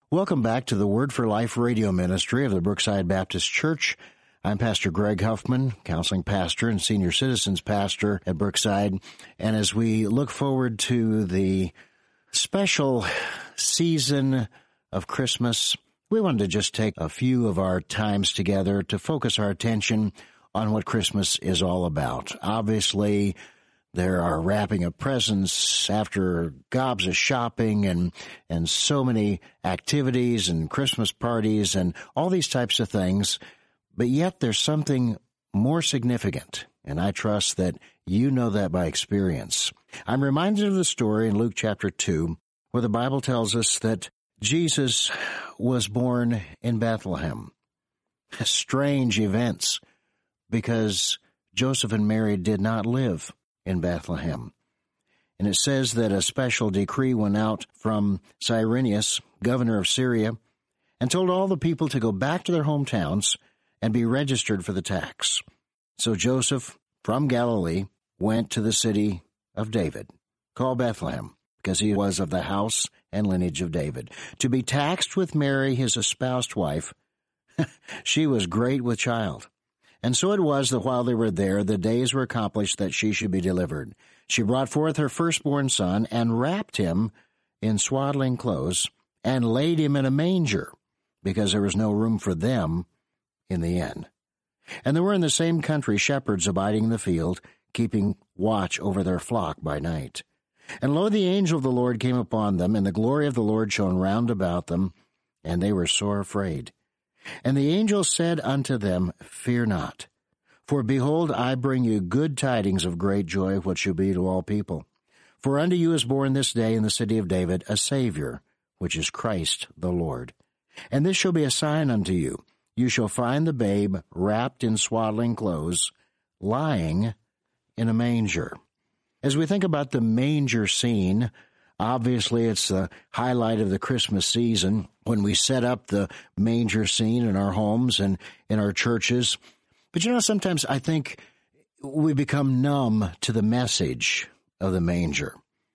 Welcome back to the Word for Life radio ministry of the Brookside Baptist Church. I'm Pastor Greg Huffman, counseling pastor and senior citizens pastor at Brookside. And as we look forward to the special season of Christmas, we wanted to just take a few of our times together to focus our attention on what Christmas is all about. Obviously, there are wrapping of presents after gobs of shopping and so many activities and Christmas parties and all these types of things. But yet there's something more significant, and I trust that you know that by experience. I'm reminded of the story in Luke chapter 2, where the Bible tells us that Jesus was born in Bethlehem. Strange events, because Joseph and Mary did not live in Bethlehem. And it says that a special decree went out from Cyrenius, governor of Syria, and told all the people to go back to their hometowns and be registered for the tax. So Joseph, from Galilee, went to the city of David, called Bethlehem, because he was of the house and lineage of David, to be taxed with Mary, his espoused wife. She was great with child. And so it was that while they were there, the days were accomplished that she should be delivered. She brought forth her firstborn son and wrapped him in swaddling clothes and laid him in a manger, because there was no room for them in the inn. And there were in the same country shepherds abiding in the field, keeping watch over their flock by night. And lo, the angel of the Lord came upon them, and the glory of the Lord shone round about them, and they were sore afraid. And the angel said unto them, Fear not, for behold, I bring you good tidings of great joy, which shall be to all people. For unto you is born this day in the city of David a Savior, which is Christ the Lord. And this shall be a sign unto you. You shall find the babe wrapped in swaddling clothes, lying in a manger. As we think about the manger scene, obviously it's the highlight of the Christmas season when we set up the manger scene in our homes and in our churches. But sometimes I think we become numb to the message of the manger.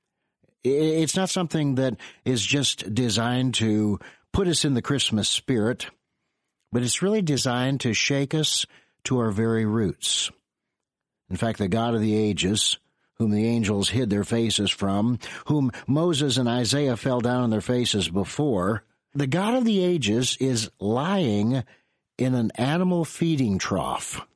It's not something that is just designed to put us in the Christmas spirit, but it's really designed to shake us to our very roots. In fact, the God of the ages, whom the angels hid their faces from, whom Moses and Isaiah fell down on their faces before, the God of the ages is lying in an animal feeding trough,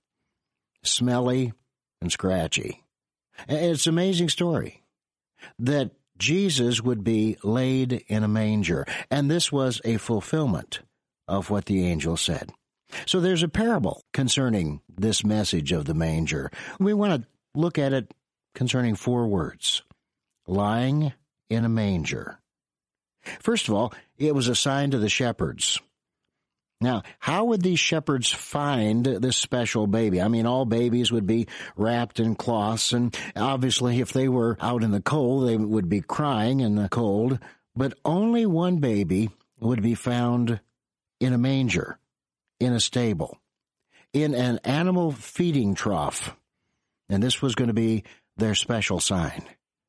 smelly and scratchy. It's an amazing story that Jesus would be laid in a manger, and this was a fulfillment of what the angel said. So there's a parable concerning this message of the manger. We want to look at it concerning 4 words: lying in a manger. First of all, it was a sign to the shepherds. Now, how would these shepherds find this special baby? I mean, all babies would be wrapped in cloths, and obviously if they were out in the cold, they would be crying in the cold, but only one baby would be found in a manger, in a stable, in an animal feeding trough. And this was going to be their special sign.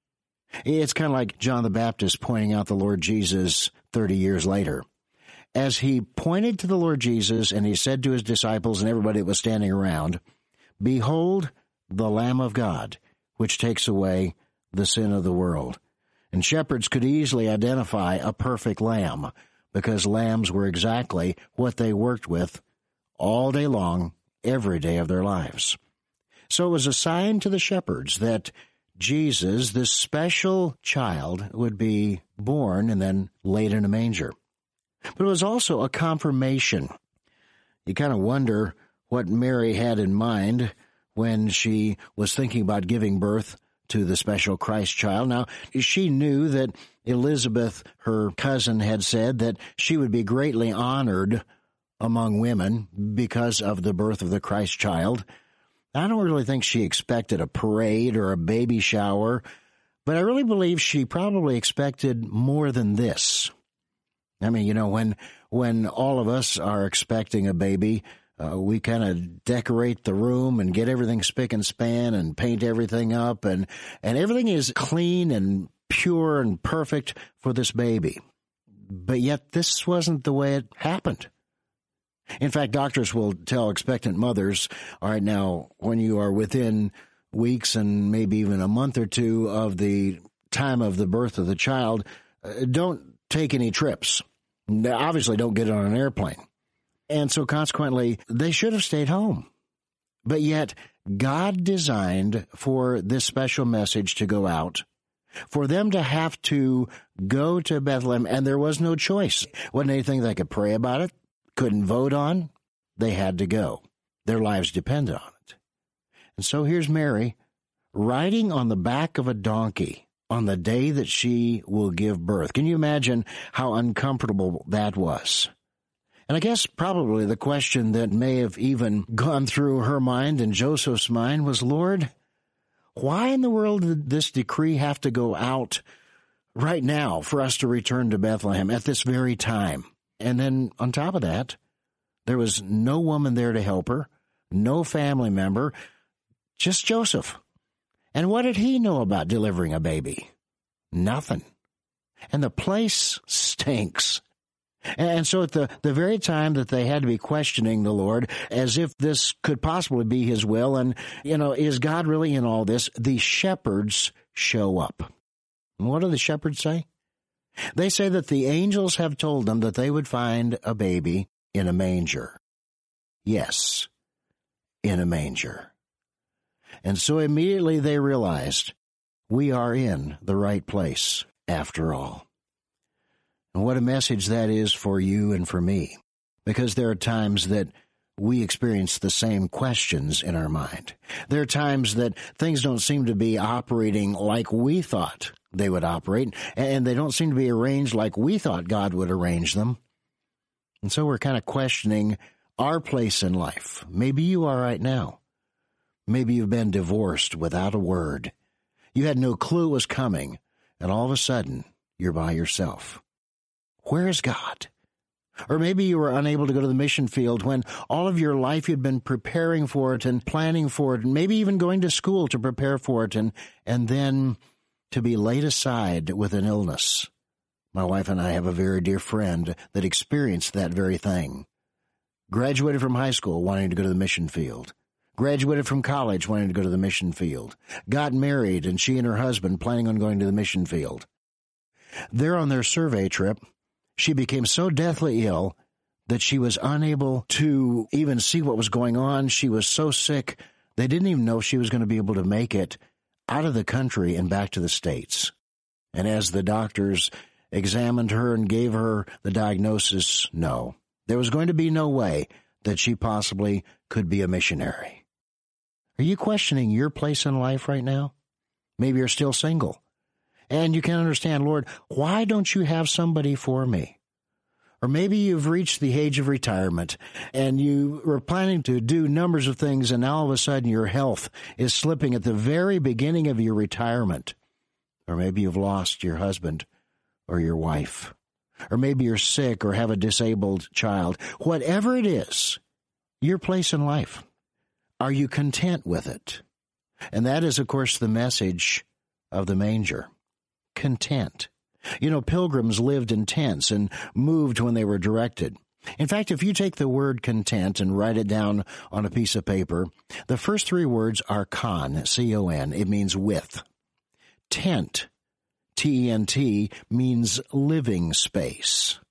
It's kind of like John the Baptist pointing out the Lord Jesus 30 years later. As he pointed to the Lord Jesus and he said to his disciples and everybody that was standing around, Behold the Lamb of God, which takes away the sin of the world. And shepherds could easily identify a perfect lamb, because lambs were exactly what they worked with all day long, every day of their lives. So it was a sign to the shepherds that Jesus, this special child, would be born and then laid in a manger. But it was also a confirmation. You kind of wonder what Mary had in mind when she was thinking about giving birth to the special Christ child. Now, she knew that Elizabeth, her cousin, had said that she would be greatly honored among women because of the birth of the Christ child. I don't really think she expected a parade or a baby shower, but I really believe she probably expected more than this. I mean, when all of us are expecting a baby, we kind of decorate the room and get everything spick and span and paint everything up, and everything is clean and pure and perfect for this baby. But yet this wasn't the way it happened. In fact, doctors will tell expectant mothers, all right, now, when you are within weeks and maybe even a month or two of the time of the birth of the child, don't take any trips. Obviously, don't get on an airplane. And so consequently, they should have stayed home. But yet, God designed for this special message to go out, for them to have to go to Bethlehem, and there was no choice. Wasn't anything they could pray about it, couldn't vote on. They had to go. Their lives depended on it. And so here's Mary riding on the back of a donkey on the day that she will give birth. Can you imagine how uncomfortable that was? And I guess probably the question that may have even gone through her mind and Joseph's mind was, Lord, why in the world did this decree have to go out right now for us to return to Bethlehem at this very time? And then on top of that, there was no woman there to help her, no family member, just Joseph. And what did he know about delivering a baby? Nothing. And the place stinks. And so at the very time that they had to be questioning the Lord, as if this could possibly be his will, and, is God really in all this? The shepherds show up. And what do the shepherds say? They say that the angels have told them that they would find a baby in a manger. Yes, in a manger. And so immediately they realized, we are in the right place after all. And what a message that is for you and for me, because there are times that we experience the same questions in our mind. There are times that things don't seem to be operating like we thought they would operate, and they don't seem to be arranged like we thought God would arrange them. And so we're kind of questioning our place in life. Maybe you are right now. Maybe you've been divorced without a word. You had no clue it was coming, and all of a sudden, you're by yourself. Where is God? Or maybe you were unable to go to the mission field when all of your life you'd been preparing for it and planning for it, and maybe even going to school to prepare for it, and then to be laid aside with an illness. My wife and I have a very dear friend that experienced that very thing. Graduated from high school wanting to go to the mission field. Graduated from college wanting to go to the mission field. Got married, and she and her husband planning on going to the mission field. There on their survey trip, she became so deathly ill that she was unable to even see what was going on. She was so sick, they didn't even know if she was going to be able to make it out of the country and back to the States. And as the doctors examined her and gave her the diagnosis, no, there was going to be no way that she possibly could be a missionary. Are you questioning your place in life right now? Maybe you're still single. And you can understand, Lord, why don't you have somebody for me? Or maybe you've reached the age of retirement and you were planning to do numbers of things, and now all of a sudden your health is slipping at the very beginning of your retirement. Or maybe you've lost your husband or your wife. Or maybe you're sick or have a disabled child. Whatever it is, your place in life, are you content with it? And that is, of course, the message of the manger. Content. Pilgrims lived in tents and moved when they were directed. In fact, if you take the word content and write it down on a piece of paper, the first three words are con, C-O-N. It means with. Tent, T-E-N-T, means living space.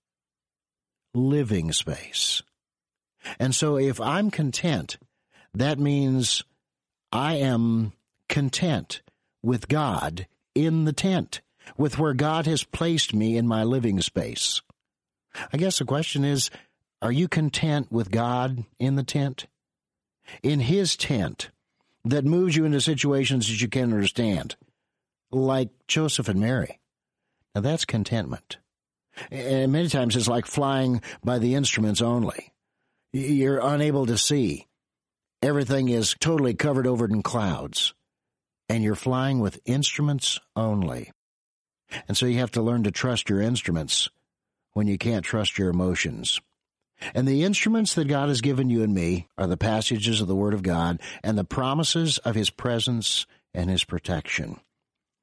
Living space. And so if I'm content, that means I am content with God in the tent, with where God has placed me in my living space. I guess the question is, are you content with God in the tent? In His tent that moves you into situations that you can't understand, like Joseph and Mary. Now that's contentment. And many times it's like flying by the instruments only. You're unable to see. Everything is totally covered over in clouds. And you're flying with instruments only. And so you have to learn to trust your instruments when you can't trust your emotions. And the instruments that God has given you and me are the passages of the Word of God and the promises of His presence and His protection.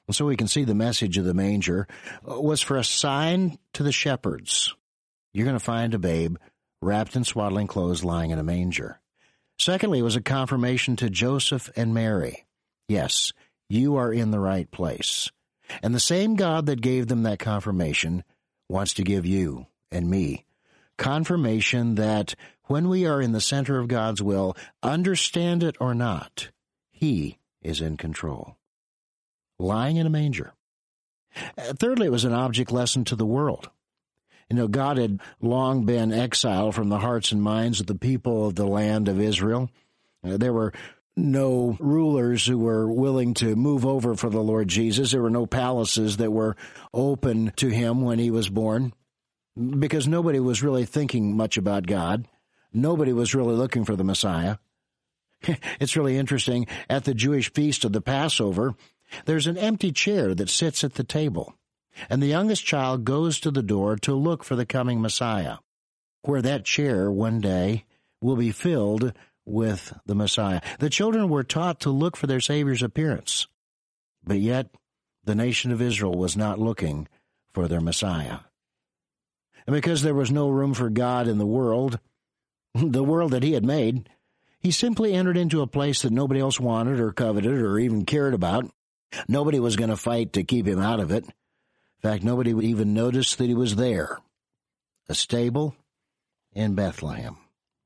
And so we can see the message of the manger was for a sign to the shepherds. You're going to find a babe wrapped in swaddling clothes lying in a manger. Secondly, it was a confirmation to Joseph and Mary. Yes, you are in the right place. And the same God that gave them that confirmation wants to give you and me confirmation that when we are in the center of God's will, understand it or not, He is in control. Lying in a manger. Thirdly, it was an object lesson to the world. God had long been exiled from the hearts and minds of the people of the land of Israel. There were no rulers who were willing to move over for the Lord Jesus. There were no palaces that were open to him when he was born, because nobody was really thinking much about God. Nobody was really looking for the Messiah. It's really interesting. At the Jewish feast of the Passover, there's an empty chair that sits at the table, and the youngest child goes to the door to look for the coming Messiah, where that chair one day will be filled with the Messiah. The children were taught to look for their Savior's appearance, but yet the nation of Israel was not looking for their Messiah. And because there was no room for God in the world that he had made, he simply entered into a place that nobody else wanted or coveted or even cared about. Nobody was going to fight to keep him out of it. In fact, nobody would even notice that he was there. A stable in Bethlehem.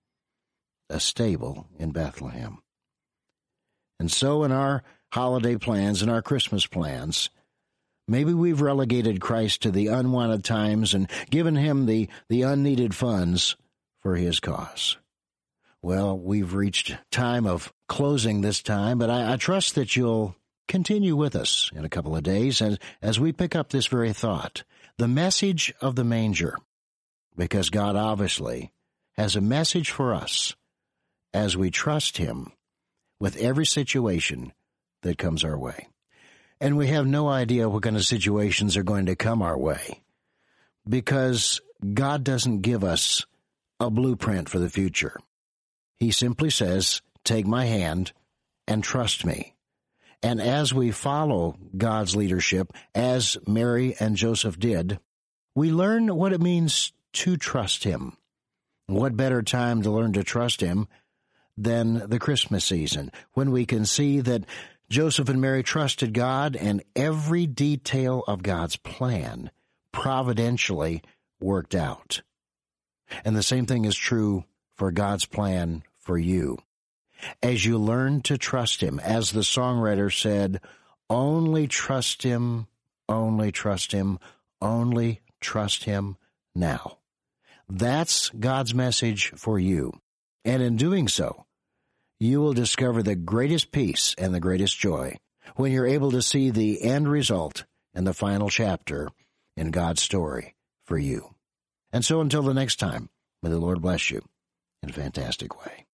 A stable in Bethlehem. And so in our holiday plans and our Christmas plans, maybe we've relegated Christ to the unwanted times and given him the unneeded funds for his cause. Well, we've reached time of closing this time, but I trust that you'll continue with us in a couple of days as we pick up this very thought, the message of the manger, because God obviously has a message for us as we trust him with every situation that comes our way. And we have no idea what kind of situations are going to come our way, because God doesn't give us a blueprint for the future. He simply says, take my hand and trust me. And as we follow God's leadership, as Mary and Joseph did, we learn what it means to trust him. What better time to learn to trust him than the Christmas season, when we can see that Joseph and Mary trusted God, and every detail of God's plan providentially worked out. And the same thing is true for God's plan for you. As you learn to trust him, as the songwriter said, only trust him, only trust him, only trust him now. That's God's message for you. And in doing so, you will discover the greatest peace and the greatest joy when you're able to see the end result and the final chapter in God's story for you. And so until the next time, may the Lord bless you in a fantastic way.